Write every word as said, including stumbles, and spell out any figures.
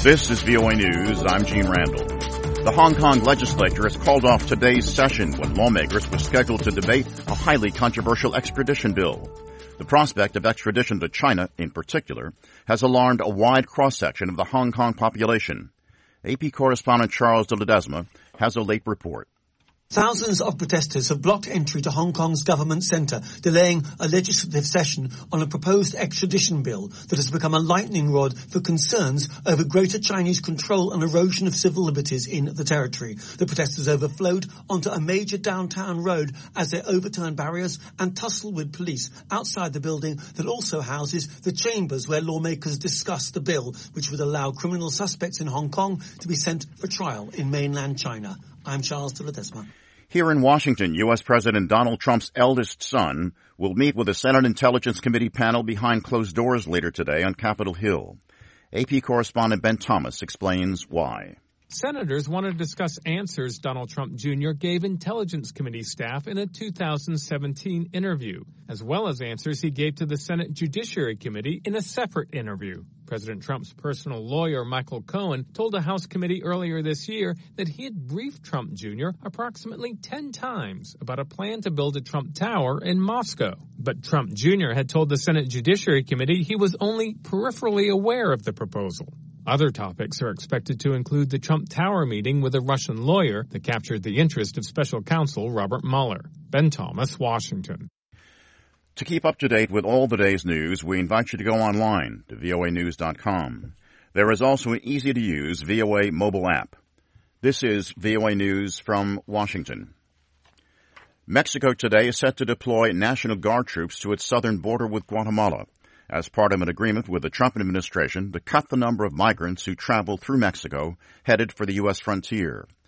This is V O A News. I'm Gene Randall. The Hong Kong legislature has called off today's session when lawmakers were scheduled to debate a highly controversial extradition bill. The prospect of extradition to China, in particular, has alarmed a wide cross-section of the Hong Kong population. A P correspondent Charles de Ledesma has a late report. Thousands of protesters have blocked entry to Hong Kong's government centre, delaying a legislative session on a proposed extradition bill that has become a lightning rod for concerns over greater Chinese control and erosion of civil liberties in the territory. The protesters overflowed onto a major downtown road as they overturned barriers and tussled with police outside the building that also houses the chambers where lawmakers discuss the bill, which would allow criminal suspects in Hong Kong to be sent for trial in mainland China. I'm Charles de Ledesma. Here in Washington, U S. President Donald Trump's eldest son will meet with a Senate Intelligence Committee panel behind closed doors later today on Capitol Hill. A P correspondent Ben Thomas explains why. Senators want to discuss answers Donald Trump Junior gave Intelligence Committee staff in a two thousand seventeen interview, as well as answers he gave to the Senate Judiciary Committee in a separate interview. President Trump's personal lawyer, Michael Cohen, told a House committee earlier this year that he had briefed Trump Junior approximately ten times about a plan to build a Trump Tower in Moscow. But Trump Junior had told the Senate Judiciary Committee he was only peripherally aware of the proposal. Other topics are expected to include the Trump Tower meeting with a Russian lawyer that captured the interest of special counsel Robert Mueller. Ben Thomas, Washington. To keep up to date with all the day's news, we invite you to go online to V O A news dot com. There is also an easy-to-use V O A mobile app. This is V O A News from Washington. Mexico today is set to deploy National Guard troops to its southern border with Guatemala as part of an agreement with the Trump administration to cut the number of migrants who travel through Mexico headed for the U S frontier.